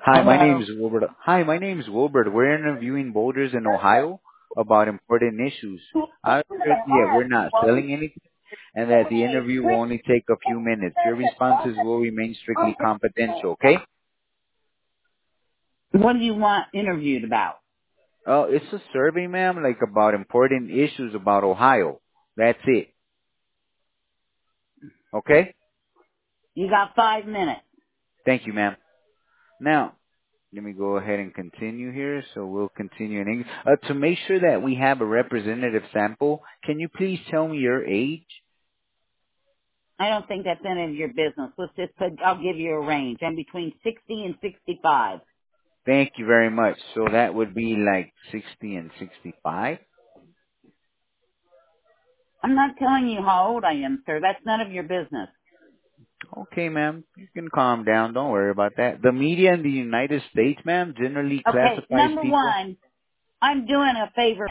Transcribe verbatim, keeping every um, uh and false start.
Hi, my name Hello. is Wilbert. Hi, my name is Wilbert. We're interviewing voters in Ohio about important issues. I stress that we're not selling anything and that the interview will only take a few minutes. Your responses will remain strictly confidential, okay? What do you want interviewed about? Oh, it's a survey, ma'am, like about important issues about Ohio. That's it. Okay? You got five minutes. Thank you, ma'am. Now, let me go ahead and continue here. So we'll continue in English. Uh, to make sure that we have a representative sample, can you please tell me your age? I don't think that's any of your business. Let's just put, I'll give you a range. I'm between sixty and sixty-five. Thank you very much. So that would be like sixty and sixty-five. I'm not telling you how old I am, sir. That's none of your business. Okay, ma'am. You can calm down. Don't worry about that. The media in the United States, ma'am, generally Okay, classifies number people. one, I'm doing a favor